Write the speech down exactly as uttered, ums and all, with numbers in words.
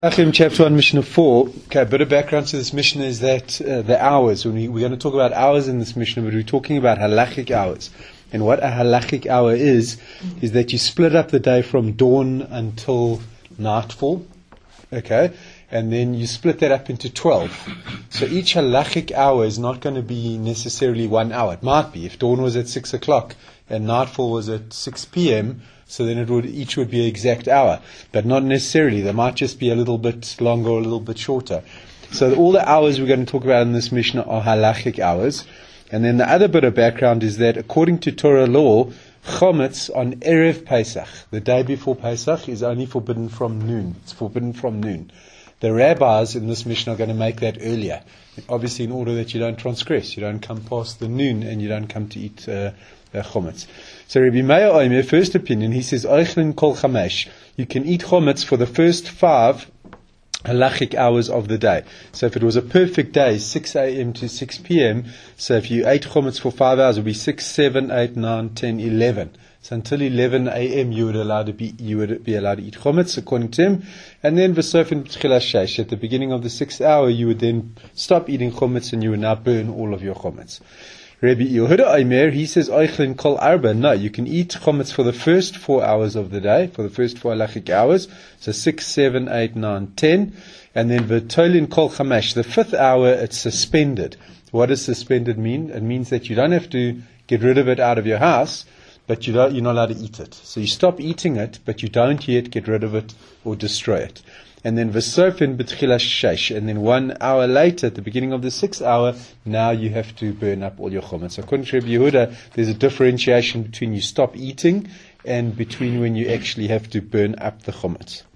Achim, chapter one, Mishnah four. Okay, a bit of background to this Mishnah is that uh, the hours, when we, we're going to talk about hours in this Mishnah, but we're talking about halachic hours. And what a halachic hour is, is that you split up the day from dawn until nightfall. Okay? And then you split that up into twelve. So each halachic hour is not going to be necessarily one hour. It might be. If dawn was at six o'clock and nightfall was at six p.m., so then it would each would be an exact hour. But not necessarily. They might just be a little bit longer or a little bit shorter. So all the hours we're going to talk about in this Mishnah are halachic hours. And then the other bit of background is that according to Torah law, Chometz on Erev Pesach, the day before Pesach, is only forbidden from noon. It's forbidden from noon. The rabbis in this Mishnah are going to make that earlier. Obviously in order that you don't transgress. You don't come past the noon and you don't come to eat uh, uh, Chometz. So Rabbi Meir Omer, first opinion, he says, Oichlin kol chamesh. You can eat Chometz for the first five halachic hours of the day. So if it was a perfect day, six a.m. to six p.m., so if you ate Chometz for five hours, it would be six, seven, eight, nine, ten, eleven. So until eleven a.m. you would allowed to be you would be allowed to eat Chometz according to him. And then v'sof in b'tchila sheish, at the beginning of the sixth hour, you would then stop eating Chometz and you would now burn all of your Chometz. Rabbi Yehuda Omer, he says, Oichlin kol arba. No, you can eat Chometz for the first four hours of the day, for the first four halachic hours. So six, seven, eight, nine, ten. And then v'tolin kol chamesh. The fifth hour, it's suspended. What does suspended mean? It means that you don't have to get rid of it out of your house, but you don't, you're not allowed to eat it. So you stop eating it, but you don't yet get rid of it or destroy it. And then v'sofin b'tchila sheish, and then one hour later, at the beginning of the sixth hour, now you have to burn up all your chometz. So according to Rabbi Yehuda, there's a differentiation between you stop eating and between when you actually have to burn up the chometz.